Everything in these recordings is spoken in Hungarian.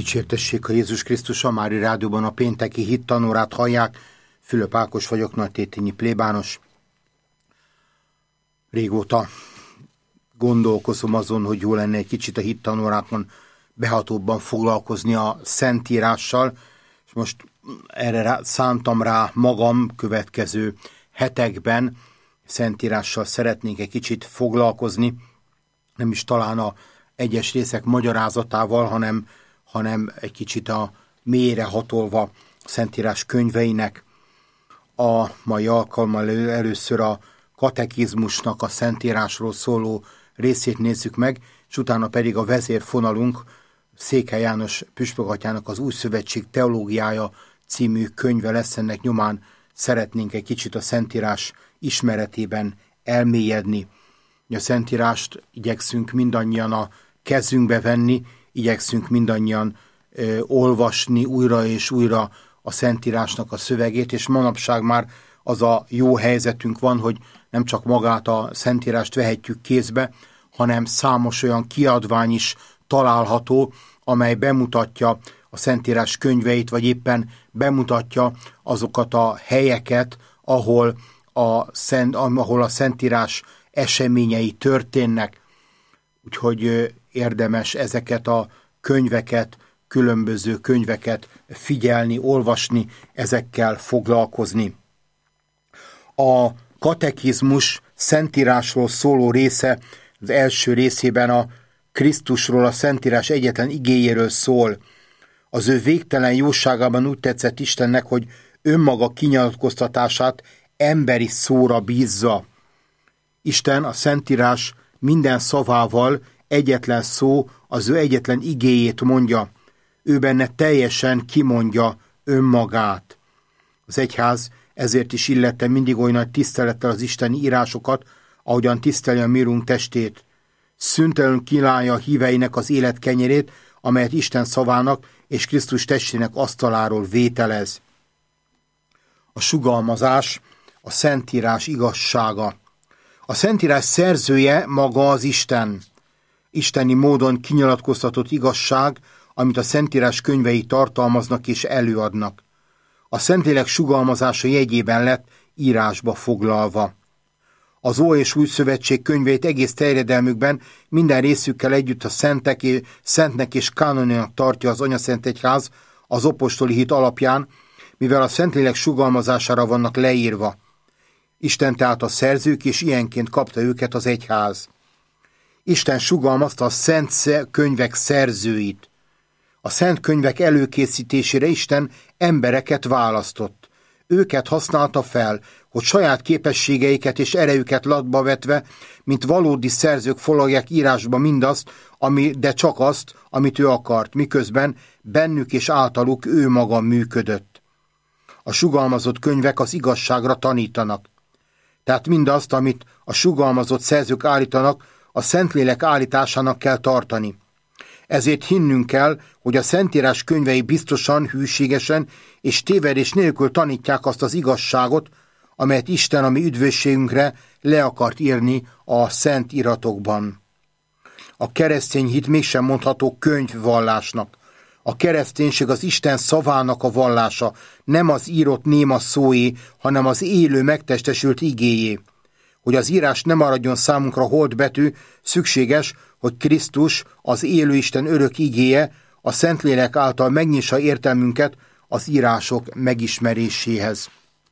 Dicsértessék a Jézus Krisztus, a Mária Rádióban a pénteki hittanórát hallják. Fülöp Ákos vagyok, nagytétényi plébános. Régóta gondolkozom azon, hogy jó lenne egy kicsit a hittanórákon behatóbban foglalkozni a Szentírással, és most erre szántam rá magam következő hetekben. Szentírással szeretnék egy kicsit foglalkozni, nem is talán a egyes részek magyarázatával, hanem egy kicsit a mélyre hatolva a Szentírás könyveinek. A mai alkalommal először a katekizmusnak a Szentírásról szóló részét nézzük meg, és utána pedig a vezérfonalunk Székely János püspökatyának az Új Szövetség teológiája című könyve lesz. Ennek nyomán szeretnénk egy kicsit a Szentírás ismeretében elmélyedni. A Szentírást igyekszünk mindannyian a kezünkbe venni, igyekszünk mindannyian olvasni újra és újra a Szentírásnak a szövegét, és manapság már az a jó helyzetünk van, hogy nem csak magát a Szentírást vehetjük kézbe, hanem számos olyan kiadvány is található, amely bemutatja a Szentírás könyveit, vagy éppen bemutatja azokat a helyeket, ahol a Szentírás eseményei történnek. Úgyhogy érdemes ezeket a könyveket, különböző könyveket figyelni, olvasni, ezekkel foglalkozni. A katekizmus Szentírásról szóló része az első részében a Krisztusról, a Szentírás egyetlen igéjéről szól. Az ő végtelen jóságában úgy tetszett Istennek, hogy önmaga kinyilatkoztatását emberi szóra bízza. Isten a Szentírás minden szavával egyetlen szó, az ő egyetlen igéjét mondja. Ő benne teljesen kimondja önmagát. Az egyház ezért is illette mindig oly nagy tisztelettel az isteni írásokat, ahogyan tiszteli a mi urunk testét. Szüntelenül kínálja a híveinek az élet kenyerét, amelyet Isten szavának és Krisztus testének asztaláról vételez. A sugalmazás, a Szentírás igazsága. A Szentírás szerzője maga az Isten. Isteni módon kinyilatkoztatott igazság, amit a Szentírás könyvei tartalmaznak és előadnak. A Szentlélek sugalmazása jegyében lett írásba foglalva. Az Ó és Új Szövetség könyveit egész terjedelmükben minden részükkel együtt a szentnek és kánoninak tartja az Anyaszentegyház az apostoli hit alapján, mivel a Szentlélek sugalmazására vannak leírva. Isten tehát a szerzők, és ilyenként kapta őket az egyház. Isten sugalmazta a szent könyvek szerzőit. A szent könyvek előkészítésére Isten embereket választott. Őket használta fel, hogy saját képességeiket és erejüket latba vetve, mint valódi szerzők foglalják írásba mindazt, de csak azt, amit ő akart, miközben bennük és általuk ő maga működött. A sugalmazott könyvek az igazságra tanítanak. Tehát mindazt, amit a sugalmazott szerzők állítanak, a Szentlélek állításának kell tartani. Ezért hinnünk kell, hogy a Szentírás könyvei biztosan, hűségesen és tévedés nélkül tanítják azt az igazságot, amelyet Isten a mi üdvösségünkre le akart írni a szent iratokban. A keresztény hit mégsem mondható könyvvallásnak. A kereszténység az Isten szavának a vallása, nem az írott néma szóé, hanem az élő megtestesült igéjé. Hogy az írás ne maradjon számunkra holdbetű, szükséges, hogy Krisztus, az élő Isten örök igéje, a Szentlélek által megnyissa értelmünket az írások megismeréséhez.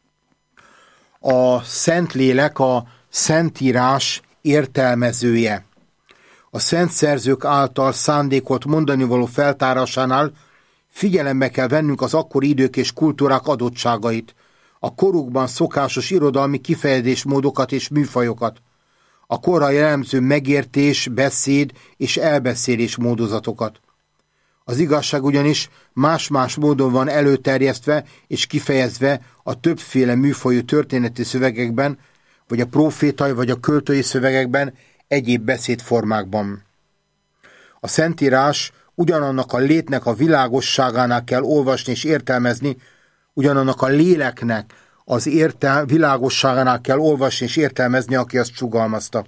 A Szentlélek a Szentírás értelmezője. A szent szerzők által szándékolt mondanivaló feltárásánál figyelembe kell vennünk az akkori idők és kultúrák adottságait, a korukban szokásos irodalmi kifejezésmódokat és műfajokat, a korra jellemző megértés, beszéd és elbeszélés módozatokat. Az igazság ugyanis más-más módon van előterjesztve és kifejezve a többféle műfajú történeti szövegekben, vagy a profétai vagy a költői szövegekben, egyéb beszédformákban. A Szentírás ugyanannak a létnek a világosságánál kell olvasni és értelmezni, ugyanannak a léleknek az világosságánál kell olvasni és értelmezni, aki azt sugalmazta.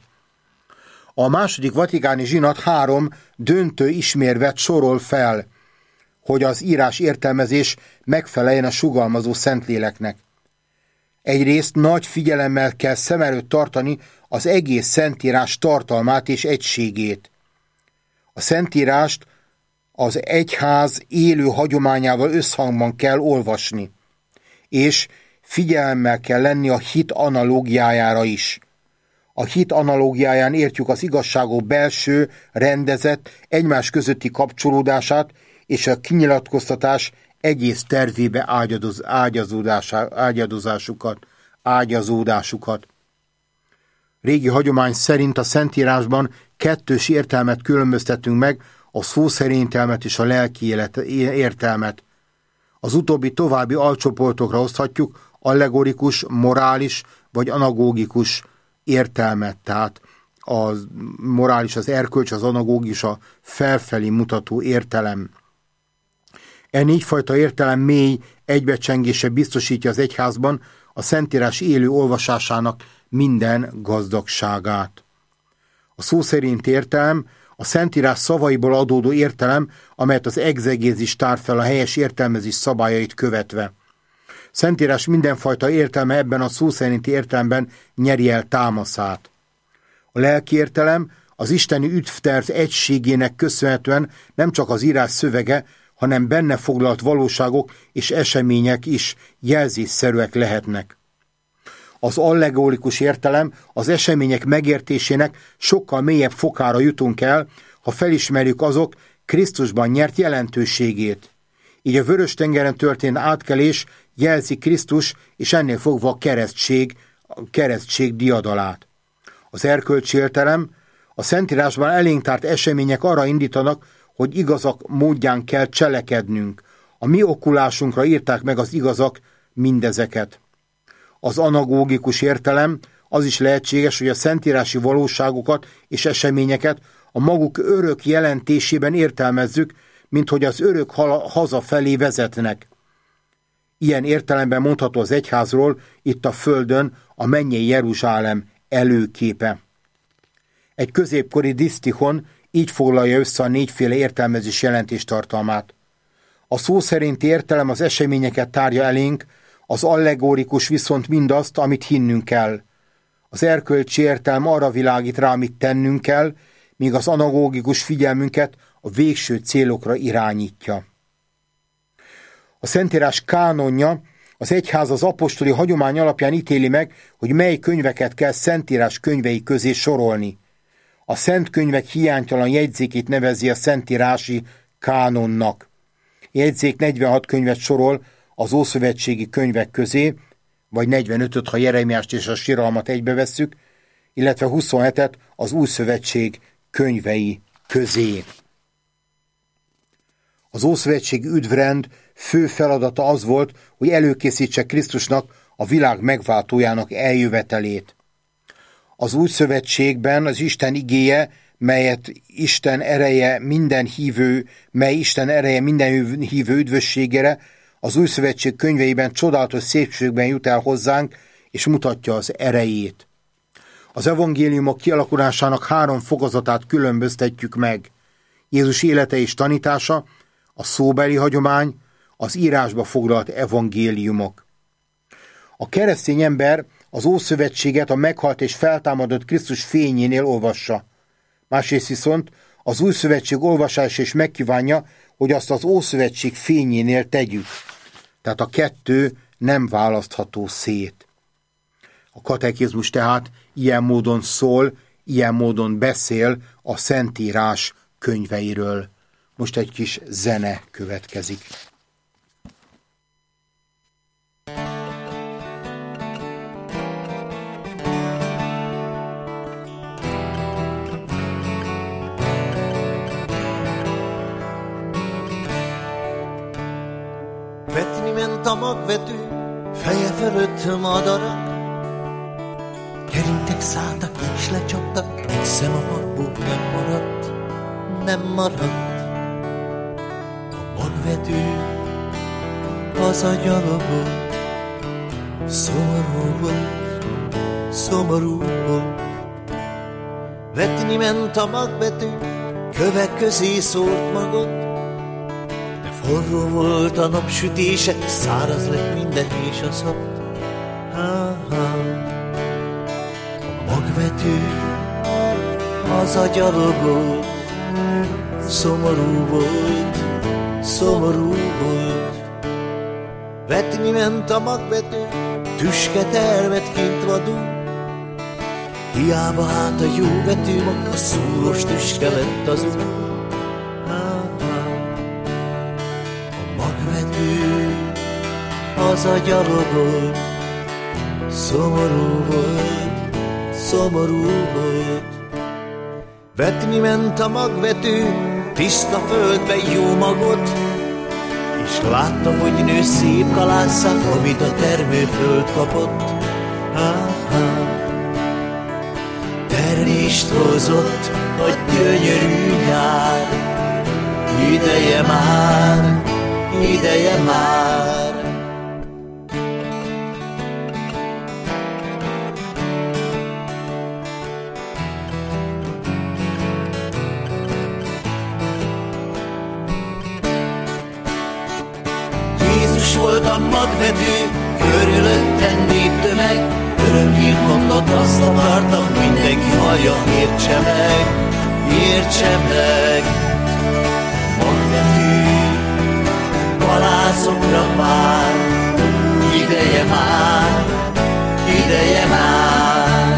A második vatikáni zsinat 3 döntő ismérvet sorol fel. hogy az írás értelmezés megfeleljen a sugalmazó Szentléleknek. Egyrészt nagy figyelemmel kell szem előtt tartani az egész Szentírás tartalmát és egységét. A Szentírást az egyház élő hagyományával összhangban kell olvasni, és figyelemmel kell lenni a hit analógiájára is. A hit analógiáján értjük az igazságok belső, rendezett, egymás közötti kapcsolódását és a kinyilatkoztatás egész tervébe ágyazódásukat. Régi hagyomány szerint a Szentírásban kettős értelmet különböztetünk meg, a szó szerint értelmet és a lelki értelmet. Az utóbbi további alcsoportokra oszthatjuk allegorikus, morális vagy anagógikus értelmet, tehát a morális az erkölcs, az anagógikus a felfelé mutató értelem. Négyfajta értelem mély egybecsengése biztosítja az egyházban a Szentírás élő olvasásának minden gazdagságát. A szó szerint értelem a Szentírás szavaiból adódó értelem, amelyet az egzegézis tár fel a helyes értelmezés szabályait követve. Szentírás mindenfajta értelme ebben a szó szerinti értelemben nyeri el támaszát. A lelki értelem az isteni üdvterv egységének köszönhetően nem csak az írás szövege, hanem benne foglalt valóságok és események is jelzésszerűek lehetnek. Az allegorikus értelem az események megértésének sokkal mélyebb fokára jutunk el, ha felismerjük azok Krisztusban nyert jelentőségét. Így a Vörös-tengeren történt átkelés jelzi Krisztus és ennél fogva a keresztség diadalát. Az erkölcsi értelem a Szentírásban elénk tárt események arra indítanak, hogy igazak módján kell cselekednünk. A mi okulásunkra írták meg az igazak mindezeket. Az anagógikus értelem az is lehetséges, hogy a szentírási valóságokat és eseményeket a maguk örök jelentésében értelmezzük, mint hogy az örök hazafelé vezetnek. Ilyen értelemben mondható az egyházról itt a földön a mennyei Jeruzsálem előképe. Egy középkori disztichon így foglalja össze a négyféle értelmezés jelentés tartalmát. A szó szerinti értelem az eseményeket tárja elénk, az allegorikus viszont mindazt, amit hinnünk kell. Az erkölcsi értelem arra világít rá, amit tennünk kell, míg az anagógikus figyelmünket a végső célokra irányítja. A Szentírás kánonja az egyház az apostoli hagyomány alapján ítéli meg, hogy mely könyveket kell Szentírás könyvei közé sorolni. A szent könyvek hiánytalan jegyzékét nevezi a szentírási kánonnak. Jegyzék 46 könyvet sorol az ószövetségi könyvek közé, vagy 45-öt, ha Jeremiást és a síralmat egybevesszük, illetve 27-et az újszövetség könyvei közé. Az ószövetségi üdvrend fő feladata az volt, hogy előkészítse Krisztusnak a világ megváltójának eljövetelét. Az új szövetségben az Isten igéje, mely Isten ereje minden hívő üdvösségére, az új szövetség könyveiben csodálatos szépségben jut el hozzánk, és mutatja az erejét. Az evangéliumok kialakulásának 3 fokozatát különböztetjük meg. Jézus élete és tanítása, a szóbeli hagyomány, az írásba foglalt evangéliumok. A keresztény ember az Ószövetséget a meghalt és feltámadott Krisztus fényénél olvassa. Másrészt viszont az Új Szövetség olvasása is megkívánja, hogy azt az Ószövetség fényénél tegyük. Tehát a kettő nem választható szét. A katekizmus tehát ilyen módon szól, ilyen módon beszél a Szentírás könyveiről. Most egy kis zene következik. Vetni ment a magvető, feje fölött madarak, gerintek szálltak és lecsaptak, egy szem a magból nem maradt. A magvető hazagyalogolt, szomorú volt. Vetni ment a magvető, kövek közé szórt magot, de Forró volt a napsütése, száraz lett minden és a szap. A magvető hazagyalogolt, szomorú volt, szomorú volt. Vetni ment a magvető, tüsket elvett kint vadul. Hiába hát a jó vetőmag, a szúros tüske lett az út. A magvető hazagyalogolt, szomorú volt, szomorú volt. Vetni ment a magvető, tiszta földbe jó magot, és látta, hogy nő szép kalásszák, amit a termőföld kapott. Termést hozott a gyönyörű nyár, ideje már, ideje már. Jézus volt a magvető, körülötten néptömeg, örömhírt mondott, azt akartam, mindenki hallja, értse meg, értse meg. Magvető kalászokra vár, ideje már, ideje már.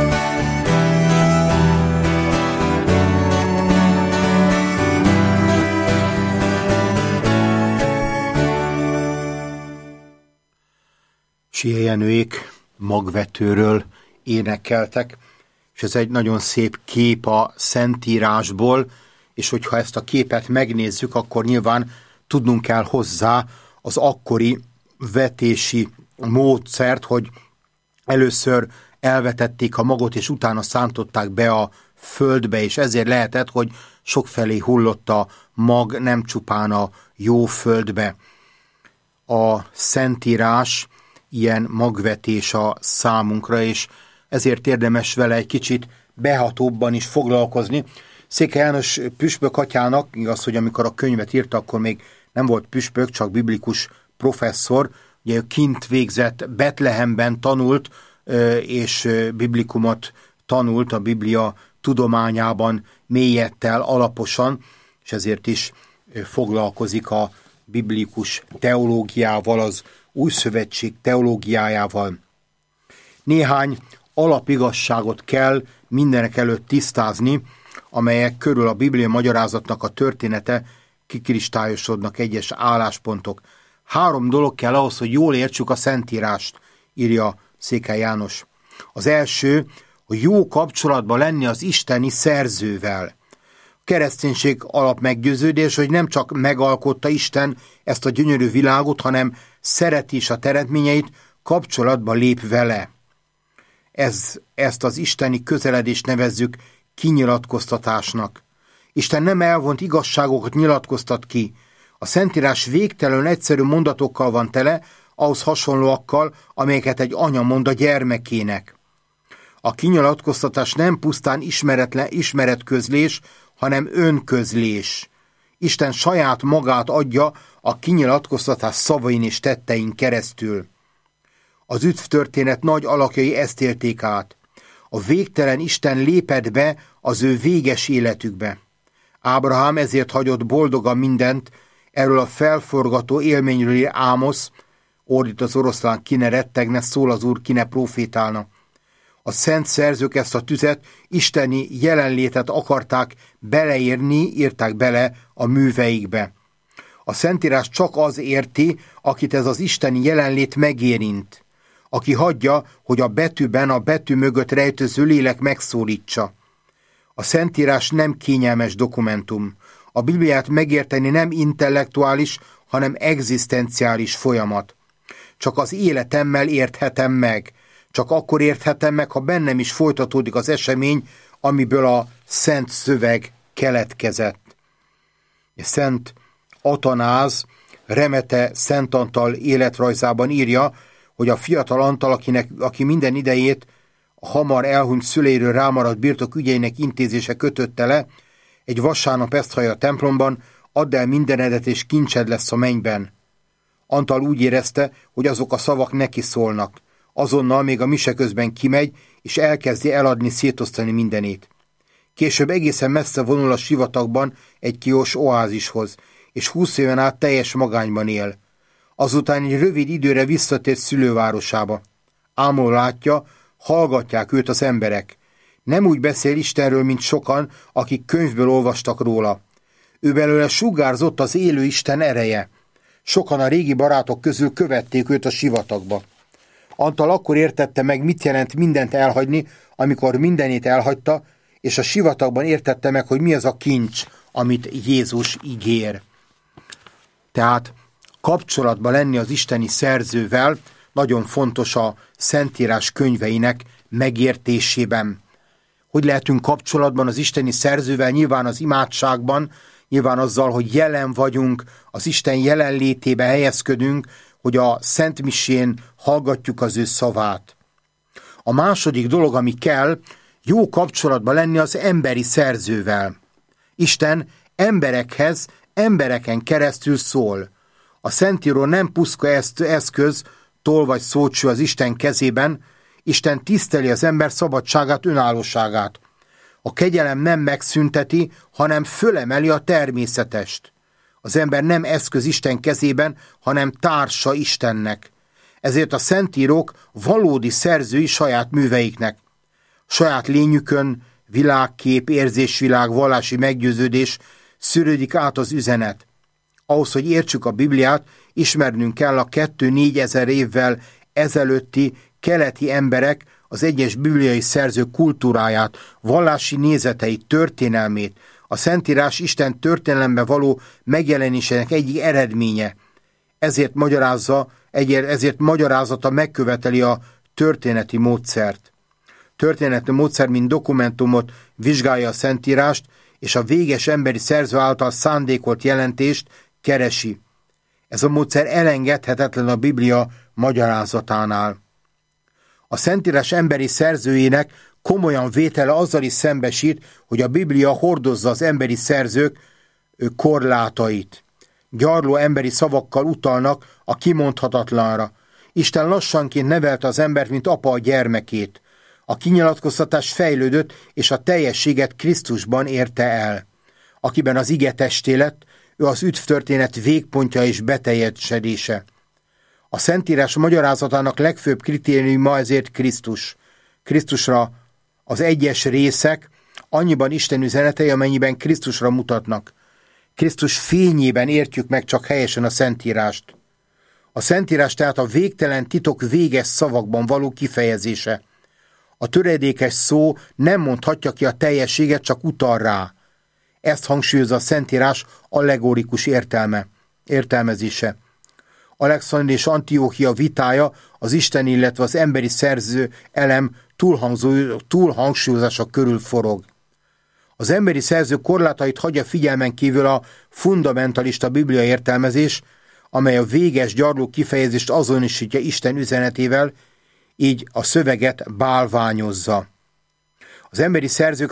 Sia Jenőék magvetőről énekeltek, és ez egy nagyon szép kép a Szentírásból, és hogyha ezt a képet megnézzük, akkor nyilván tudnunk kell hozzá az akkori vetési módszert, hogy először elvetették a magot, és utána szántották be a földbe, és ezért lehetett, hogy sokfelé hullott a mag, nem csupán a jó földbe. A Szentírás ilyen magvetés a számunkra, és ezért érdemes vele egy kicsit behatóbban is foglalkozni. Székely János püspök atyának, igaz, hogy amikor a könyvet írta, akkor még nem volt püspök, csak biblikus professzor, ugye ő kint végzett, Betlehemben tanult, és biblikumot tanult, a Biblia tudományában mélyedt el alaposan, és ezért is foglalkozik a biblikus teológiával, az Új Szövetség teológiájával. Néhány alapigasságot kell mindenek előtt tisztázni, amelyek körül a Biblia magyarázatnak a története kikristályosodnak egyes álláspontok. 3 dolog kell ahhoz, hogy jól értsük a Szentírást, írja Székely János. Az első, hogy jó kapcsolatban lenni az isteni szerzővel. A kereszténység alapmeggyőződés, hogy nem csak megalkotta Isten ezt a gyönyörű világot, hanem szereti is a teremtményeit, kapcsolatba lép vele. Ezt az isteni közeledést nevezzük kinyilatkoztatásnak. Isten nem elvont igazságokat nyilatkoztat ki. A Szentírás végtelenül egyszerű mondatokkal van tele, ahhoz hasonlóakkal, amelyeket egy anya mond a gyermekének. A kinyilatkoztatás nem pusztán ismeretközlés, hanem önközlés. Isten saját magát adja a kinyilatkoztatás szavain és tettein keresztül. Az üdvtörténet nagy alakjai ezt élték át. A végtelen Isten lépett be az ő véges életükbe. Ábrahám ezért hagyott boldogan mindent, erről a felforgató élményről ír Ámosz, ordít az oroszlán, ki ne rettegne, szól az Úr, ki ne profétálna. A szent szerzők ezt a tüzet, isteni jelenlétet akarták írták bele a műveikbe. A Szentírás csak az érti, akit ez az isteni jelenlét megérint, aki hagyja, hogy a betűben a betű mögött rejtőző lélek megszólítsa. A Szentírás nem kényelmes dokumentum. A Bibliát megérteni nem intellektuális, hanem egzisztenciális folyamat. Csak az életemmel érthetem meg. Csak akkor érthetem meg, ha bennem is folytatódik az esemény, amiből a szent szöveg keletkezett. Szent Atanáz Remete Szent Antal életrajzában írja, hogy a fiatal Antal, aki minden idejét a hamar elhunyt szüleiről rámaradt birtok ügyeinek intézése kötötte le, egy vasárnap ezt hallja a templomban, add el mindenedet, és kincsed lesz a mennyben. Antal úgy érezte, hogy azok a szavak neki szólnak. Azonnal még a mise közben kimegy, és elkezdi eladni, szétosztani mindenét. Később egészen messze vonul a sivatagban egy kiós oázishoz, és 20 éven át teljes magányban él. Azután egy rövid időre visszatért szülővárosába. Ámul látja, hallgatják őt az emberek. Nem úgy beszél Istenről, mint sokan, akik könyvből olvastak róla. Ő belőle sugárzott az élő Isten ereje. Sokan a régi barátok közül követték őt a sivatagba. Antal akkor értette meg, mit jelent mindent elhagyni, amikor mindenét elhagyta, és a sivatagban értette meg, hogy mi az a kincs, amit Jézus ígér. Tehát kapcsolatban lenni az isteni szerzővel nagyon fontos a Szentírás könyveinek megértésében. Hogy lehetünk kapcsolatban az isteni szerzővel? Nyilván az imádságban, nyilván azzal, hogy jelen vagyunk, az Isten jelenlétébe helyezkedünk, hogy a Szent Misén hallgatjuk az ő szavát. A második dolog, ami kell, jó kapcsolatban lenni az emberi szerzővel. Isten emberekhez, embereken keresztül szól. A Szentíró nem puszka eszköz, toll vagy szócső az Isten kezében, Isten tiszteli az ember szabadságát, önállóságát. A kegyelem nem megszünteti, hanem fölemeli a természetest. Az ember nem eszköz Isten kezében, hanem társa Istennek. Ezért a szentírók valódi szerzői saját műveiknek. Saját lényükön világkép, érzésvilág, vallási meggyőződés szűrődik át az üzenet. Ahhoz, hogy értsük a Bibliát, ismernünk kell a 2-4 ezer évvel ezelőtti keleti emberek az egyes bibliai szerzők kultúráját, vallási nézeteit, történelmét, a Szentírás Isten történelembe való megjelenésének egyik eredménye. Ezért magyarázata megköveteli a történeti módszert. Történeti módszer, mint dokumentumot vizsgálja a Szentírást, és a véges emberi szerző által szándékolt jelentést keresi. Ez a módszer elengedhetetlen a Biblia magyarázatánál. A Szentírás emberi szerzőjének komolyan vétele azzal is szembesít, hogy a Biblia hordozza az emberi szerzők korlátait. Gyarló emberi szavakkal utalnak a kimondhatatlanra. Isten lassanként nevelte az embert, mint apa a gyermekét. A kinyilatkoztatás fejlődött, és a teljességet Krisztusban érte el. Akiben az ige testé lett, ő az üdvtörténet végpontja és beteljesedése. A Szentírás magyarázatának legfőbb kritériuma ezért Krisztus. Krisztusra az egyes részek annyiban Isten üzenetei, amennyiben Krisztusra mutatnak. Krisztus fényében értjük meg csak helyesen a Szentírást. A Szentírás tehát a végtelen titok véges szavakban való kifejezése. A töredékes szó nem mondhatja ki a teljességet, csak utal rá. Ezt hangsúlyozza a Szentírás allegorikus értelmezése. Alexandria és Antióchia vitája az Isten, illetve az emberi szerző elem túlhangsúlyozása körül forog. Az emberi szerző korlátait hagyja figyelmen kívül a fundamentalista biblia értelmezés, amely a véges gyarló kifejezést azonosítja Isten üzenetével, így a szöveget bálványozza. Az emberi szerzők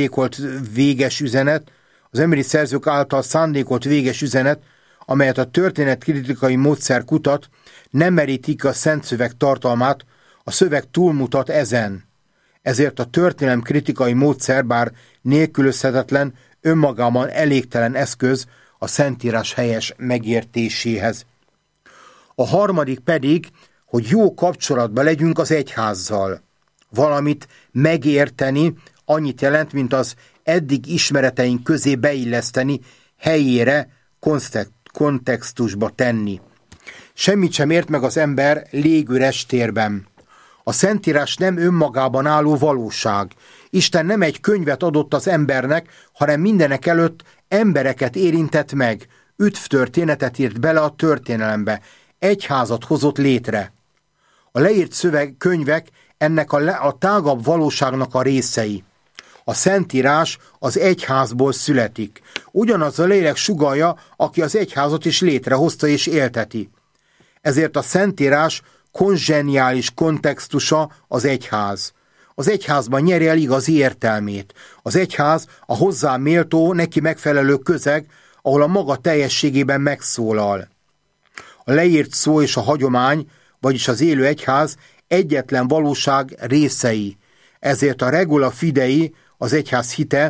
által szándékolt véges üzenet, amelyet a történetkritikai módszer kutat, nem merítik a Szent Szöveg tartalmát, a szöveg túlmutat ezen. Ezért a történelemkritikai módszer, bár nélkülözhetetlen, önmagában elégtelen eszköz a Szentírás helyes megértéséhez. A harmadik pedig, hogy jó kapcsolatban legyünk az egyházzal. Valamit megérteni annyit jelent, mint az eddig ismereteink közé beilleszteni, helyére, kontextusba tenni. Semmit sem ért meg az ember légüres térben. A Szentírás nem önmagában álló valóság. Isten nem egy könyvet adott az embernek, hanem mindenek előtt embereket érintett meg, üdvtörténetet írt bele a történelembe, egyházat hozott létre. A leírt könyvek ennek a tágabb valóságnak a részei. A Szentírás az egyházból születik. Ugyanaz a lélek sugallja, aki az egyházat is létrehozta és élteti. Ezért a Szentírás konzseniális kontextusa az egyház. Az egyházban nyeri el igazi értelmét. Az egyház a hozzá méltó, neki megfelelő közeg, ahol a maga teljességében megszólal. A leírt szó és a hagyomány, vagyis az élő egyház egyetlen valóság részei. Ezért a regula fidei, az egyház hite,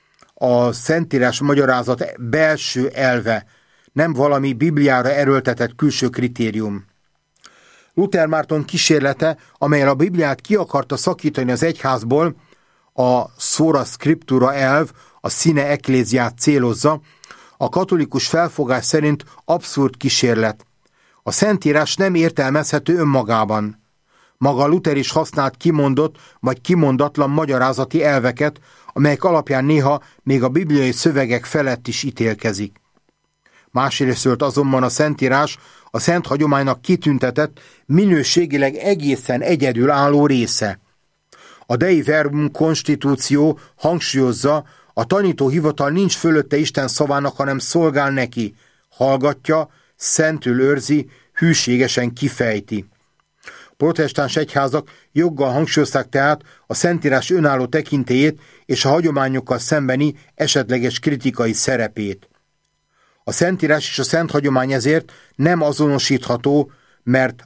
a Szentírás magyarázat belső elve, nem valami Bibliára erőltetett külső kritérium. Luther Márton kísérlete, amelyen a Bibliát ki akarta szakítani az egyházból, a sola scriptura elv, a sine ecclesiát célozza, a katolikus felfogás szerint abszurd kísérlet. A Szentírás nem értelmezhető önmagában. Maga Luther is használt kimondott vagy kimondatlan magyarázati elveket, amelyek alapján néha még a bibliai szövegek felett is ítélkezik. Másrésztől azonban a Szentírás a szent hagyománynak kitüntetett, minőségileg egészen egyedül álló része. A Dei Verbum konstitúció hangsúlyozza, a tanítóhivatal nincs fölötte Isten szavának, hanem szolgál neki, hallgatja, szentül őrzi, hűségesen kifejti. Protestáns egyházak joggal hangsúlyozták tehát a Szentírás önálló tekintélyét és a hagyományokkal szembeni esetleges kritikai szerepét. A Szentírás és a Szent Hagyomány ezért nem azonosítható, mert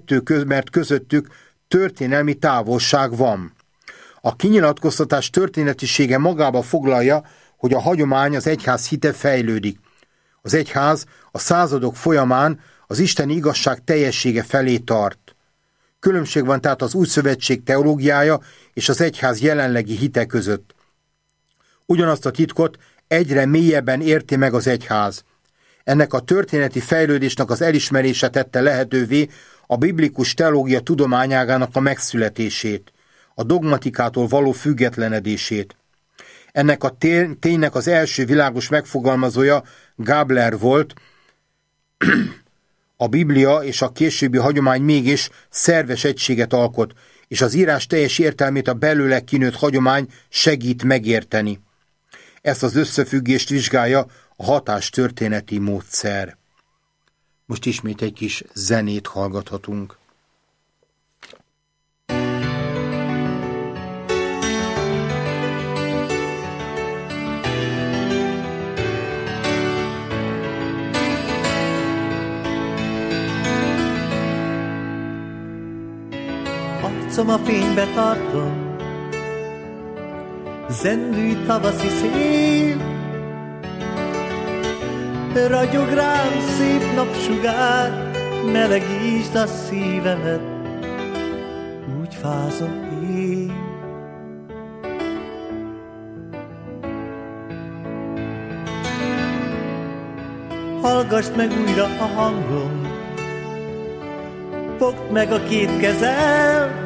közöttük történelmi távolság van. A kinyilatkoztatás történetisége magába foglalja, hogy a hagyomány, az egyház hite fejlődik. Az egyház a századok folyamán az isteni igazság teljessége felé tart. Különbség van tehát az új szövetség teológiája és az egyház jelenlegi hite között. Ugyanazt a titkot egyre mélyebben érti meg az egyház. Ennek a történeti fejlődésnek az elismerése tette lehetővé a biblikus teológia tudományágának a megszületését, a dogmatikától való függetlenedését. Ennek a ténynek az első világos megfogalmazója Gabler volt. A Biblia és a későbbi hagyomány mégis szerves egységet alkot, és az írás teljes értelmét a belőle kinőtt hagyomány segít megérteni. Ezt az összefüggést vizsgálja a hatástörténeti módszer. Most ismét egy kis zenét hallgathatunk. Arcom a fénybe tartom, zendű tavaszi szél, ragyog rám szép napsugár, melegítsd a szívemet, úgy fázom én. Hallgassd meg újra a hangom, fogd meg a két kezem,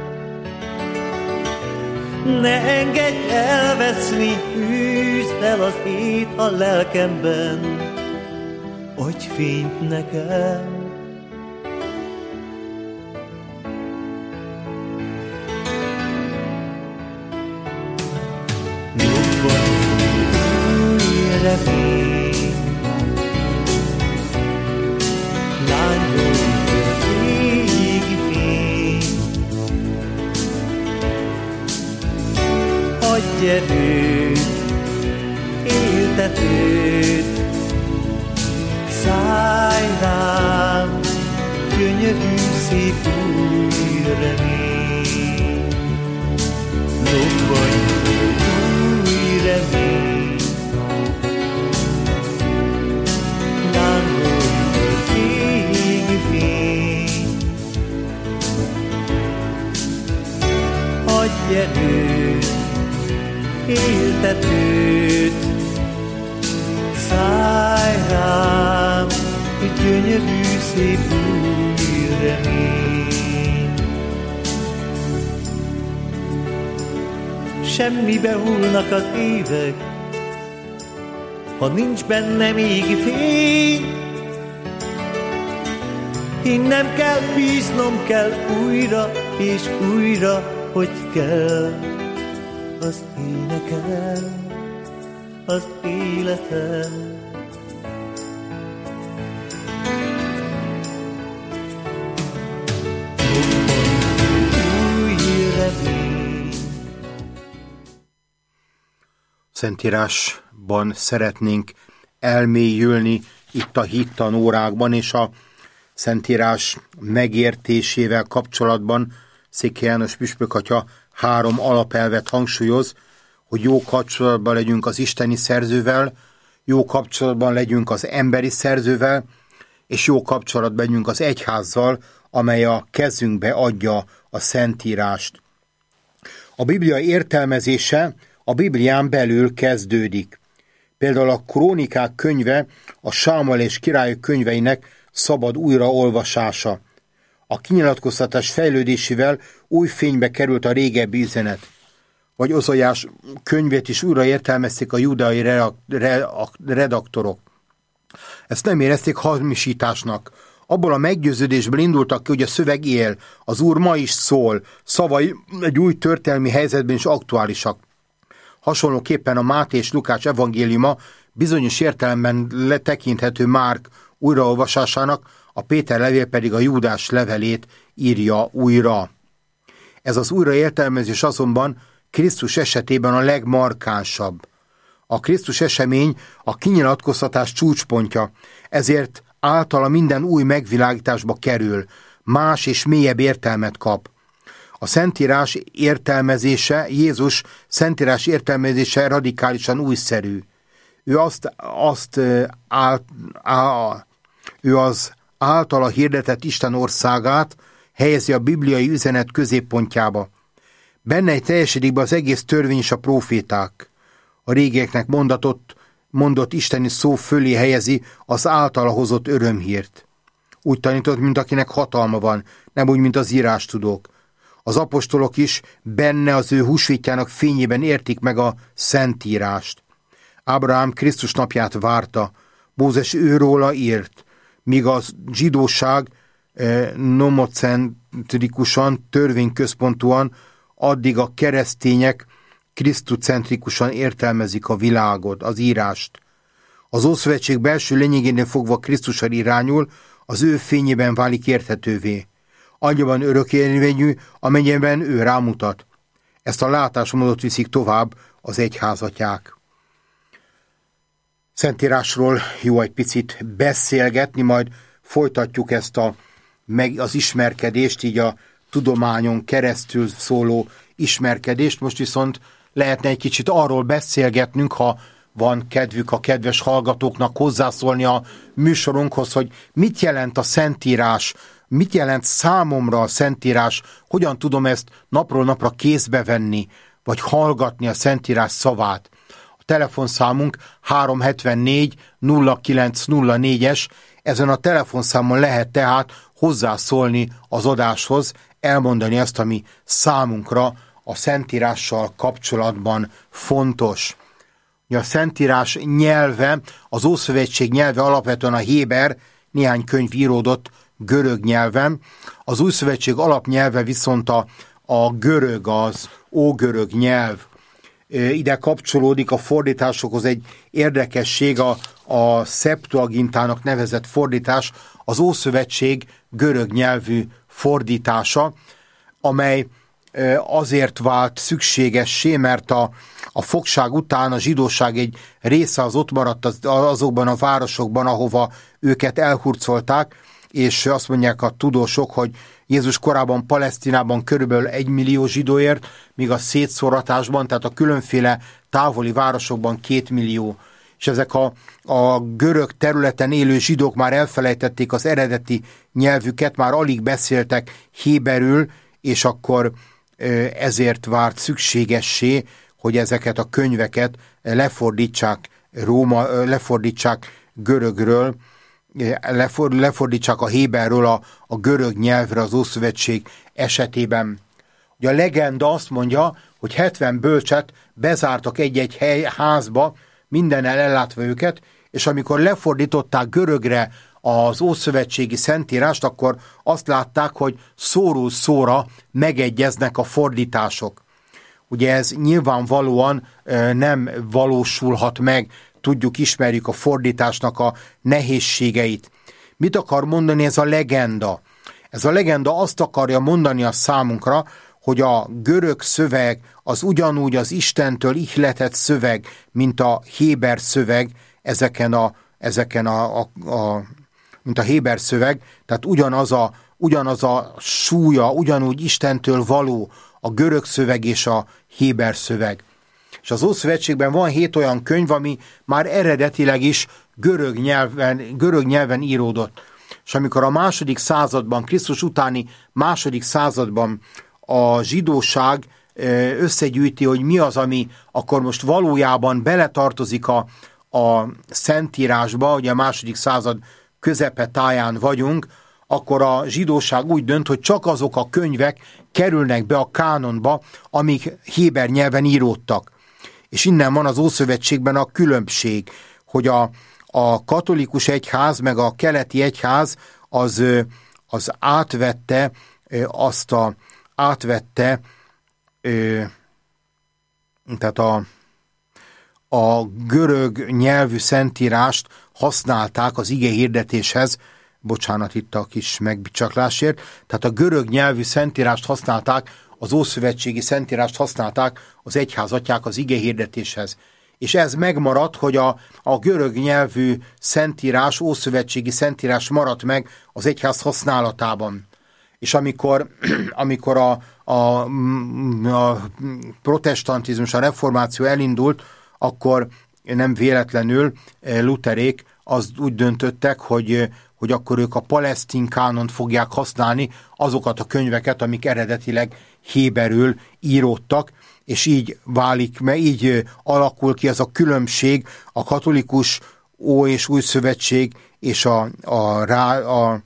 ne engedj elveszni, űzd el az ét a lelkemben, adj fényt nekem. Jobban új remény, lányodik a régi fény, adj erőt, éltetőt, szállj rám, gyönyörű szép új remény. Lobbanj új remény, lángolj a régi fény, adj erőt, éltetőt, szállj rám, gyönyörű szép új remény. Semmibe hullnak az évek, ha nincs benne még fény. Hinnem kell, bíznom kell újra és újra, hogy kell az énekem, az életem. Szentírásban szeretnénk elmélyülni itt a hittanórákban, és a Szentírás megértésével kapcsolatban Székely János püspök atya 3 alapelvet hangsúlyoz, hogy jó kapcsolatban legyünk az isteni szerzővel, jó kapcsolatban legyünk az emberi szerzővel, és jó kapcsolatban legyünk az egyházzal, amely a kezünkbe adja a Szentírást. A Biblia értelmezése a Biblián belül kezdődik. Például a Krónikák könyve a Sámuel és Királyok könyveinek szabad újraolvasása. A kinyilatkoztatás fejlődésével új fénybe került a régebbi üzenet. Vagy Ozaiás könyvét is újra értelmezték a júdeai redaktorok. Ezt nem érezték hamisításnak. Abból a meggyőződésből indultak ki, hogy a szöveg él, az Úr ma is szól, szavai egy új történelmi helyzetben is aktuálisak. Hasonlóképpen a Máté és Lukács evangéliuma bizonyos értelemben letekinthető Márk újraolvasásának, a Péter levél pedig a Júdás levelét írja újra. Ez az újraértelmezés azonban Krisztus esetében a legmarkánsabb. A Krisztus esemény a kinyilatkoztatás csúcspontja, ezért általa minden új megvilágításba kerül, más és mélyebb értelmet kap. A Szentírás értelmezése, Jézus Szentírás értelmezése radikálisan újszerű. Ő az általa hirdetett Isten országát helyezi a bibliai üzenet középpontjába. Benne teljesedik be az egész törvény és a próféták. A régieknek mondott isteni szó fölé helyezi az általa hozott örömhírt. Úgy tanított, mint akinek hatalma van, nem úgy, mint az írástudók. Az apostolok is benne az ő húsvétjának fényében értik meg a Szentírást. Ábrahám Krisztus napját várta, Mózes őróla írt, míg a zsidóság nomocentrikusan, törvényközpontúan, addig a keresztények krisztucentrikusan értelmezik a világot, az írást. Az Ószövetség belső lényegénél fogva Krisztusra irányul, az ő fényében válik érthetővé. Annyiban örökérvényű, amennyiben ő rámutat. Ezt a látásmódot viszik tovább az egyházatyák. Szentírásról jó egy picit beszélgetni, majd folytatjuk ezt az ismerkedést, így a tudományon keresztül szóló ismerkedést. Most viszont lehetne egy kicsit arról beszélgetnünk, ha van kedvük a kedves hallgatóknak hozzászólni a műsorunkhoz, hogy mit jelent a Szentírás, mit jelent számomra a Szentírás, hogyan tudom ezt napról napra kézbe venni, vagy hallgatni a Szentírás szavát. A telefonszámunk 374 0904-es, ezen a telefonszámon lehet tehát hozzászólni az adáshoz, elmondani azt, ami számunkra a Szentírással kapcsolatban fontos. A Szentírás nyelve, az Ószövetség nyelve alapvetően a héber, néhány könyv íródott görög nyelven, az Újszövetség alapnyelve viszont a görög, az ógörög nyelv. Ide kapcsolódik a fordításokhoz egy érdekesség, a Septuagintának nevezett fordítás, az Ószövetség görög nyelvű fordítása, amely azért vált szükségessé, mert a fogság után a zsidóság egy része az ott maradt azokban a városokban, ahova őket elhurcolták, és azt mondják a tudósok, hogy Jézus korában Palesztinában körülbelül 1 millió zsidó élt, míg a szétszóratásban, tehát a különféle távoli városokban 2 millió. És ezek a görög területen élő zsidók már elfelejtették az eredeti nyelvüket, már alig beszéltek héberül, és akkor ezért vált szükségessé, hogy ezeket a könyveket lefordítsák görögről, lefordítsák a héberről a görög nyelvre az Ószövetség esetében. Ugye a legenda azt mondja, hogy 70 bölcset bezártak egy-egy házba, mindennel ellátva őket, és amikor lefordították görögre az ószövetségi Szentírást, akkor azt látták, hogy szóról szóra megegyeznek a fordítások. Ugye ez nyilvánvalóan nem valósulhat meg, tudjuk, ismerjük a fordításnak a nehézségeit. Mit akar mondani ez a legenda? Ez a legenda azt akarja mondani a számunkra, hogy a görög szöveg az ugyanúgy az Istentől ihletett szöveg, mint a héber szöveg, ezeken mint a Héber szöveg, tehát ugyanaz a súlya, ugyanúgy Istentől való a görög szöveg és a héber szöveg. És az Ószövetségben van 7 olyan könyv, ami már eredetileg is görög nyelven íródott. És amikor a második században, Krisztus utáni második században a zsidóság összegyűjti, hogy mi az, ami akkor most valójában beletartozik a Szentírásba, ugye a második század közepe táján vagyunk, akkor a zsidóság úgy dönt, hogy csak azok a könyvek kerülnek be a kánonba, amik héber nyelven íródtak. És innen van az Ószövetségben a különbség, hogy a katolikus egyház, meg a keleti egyház az átvette tehát a görög nyelvű szentírást használták az ige hirdetéshez, bocsánat itt a kis megbicsaklásért, tehát a görög nyelvű szentírást használták, az ószövetségi szentírást használták az egyházatják az ige hirdetéshez. És ez megmaradt, hogy a görög nyelvű szentírás, ószövetségi szentírás maradt meg az egyház használatában. És amikor a protestantizmus, a reformáció elindult, akkor nem véletlenül luterék azt úgy döntöttek, hogy akkor ők a palesztin kánont fogják használni, azokat a könyveket, amik eredetileg héberül íródtak, és így alakul ki ez a különbség a katolikus Ó- és Új Szövetség és a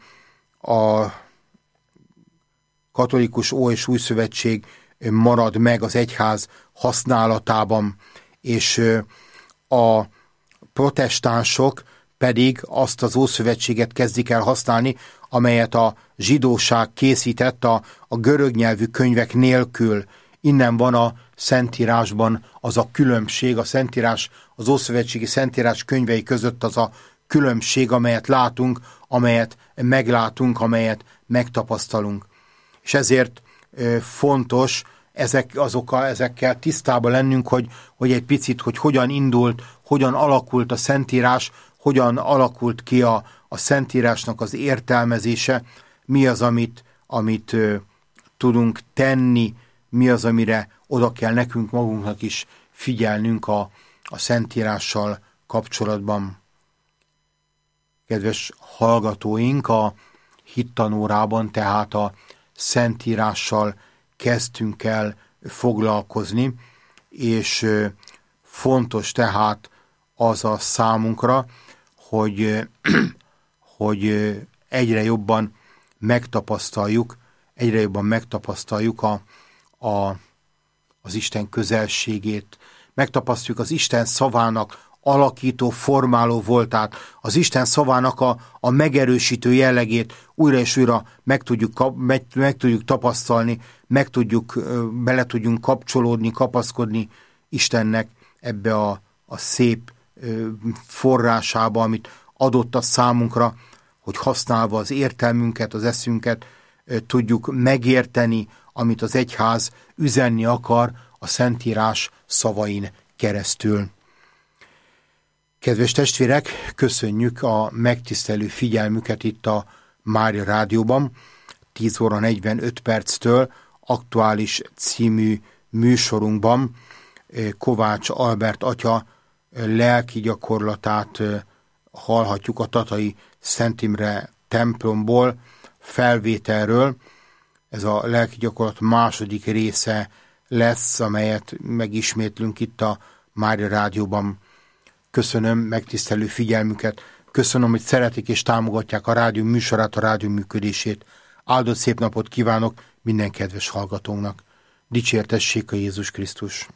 katolikus Ó- és Új Szövetség marad meg az egyház használatában, és a protestánsok pedig azt az Ószövetséget kezdik el használni, amelyet a zsidóság készített a görög nyelvű könyvek nélkül. Innen van a Szentírásban az a különbség, a Szentírás, az Ószövetségi Szentírás könyvei között az a különbség, amelyet látunk, amelyet meglátunk, megtapasztalunk. És ezért fontos ezekkel tisztában lennünk, hogy egy picit, hogy hogyan indult, hogyan alakult a Szentírás, hogyan alakult ki a Szentírásnak az értelmezése, mi az, amit tudunk tenni, mi az, amire oda kell nekünk magunknak is figyelnünk a Szentírással kapcsolatban. Kedves hallgatóink, a hittanórában tehát a Szentírással kezdtünk el foglalkozni, és fontos tehát az a számunkra, hogy egyre jobban megtapasztaljuk az Isten közelségét, megtapasztaljuk az Isten szavának alakító, formáló voltát, az Isten szavának a megerősítő jellegét újra és újra meg tudjuk tapasztalni, bele tudjunk kapcsolódni, kapaszkodni Istennek ebbe a szép forrásába, amit adott a számunkra, hogy használva az értelmünket, az eszünket tudjuk megérteni, amit az egyház üzenni akar a Szentírás szavain keresztül. Kedves testvérek, köszönjük a megtisztelő figyelmüket itt a Mária Rádióban. 10 óra 45 perctől aktuális című műsorunkban Kovács Albert atya lelki gyakorlatát hallhatjuk a Tatai Szent Imre templomból, felvételről. Ez a lelki gyakorlat második része lesz, amelyet megismétlünk itt a Mária Rádióban. Köszönöm megtisztelő figyelmüket, köszönöm, hogy szeretik és támogatják a rádió műsorát, a rádió működését. Áldott szép napot kívánok minden kedves hallgatónak. Dicsértessék a Jézus Krisztus!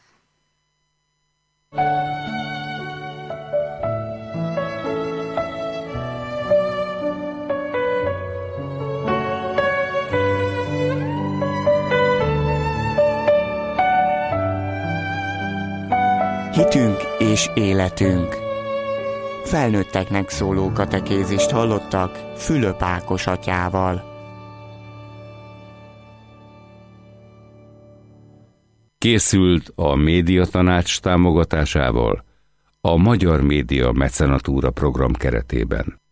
Hitünk és életünk. Felnőtteknek szóló katekézist hallottak Fülöp Ákos atyával. Készült a Médiatanács támogatásával a Magyar Média Mecenatúra program keretében.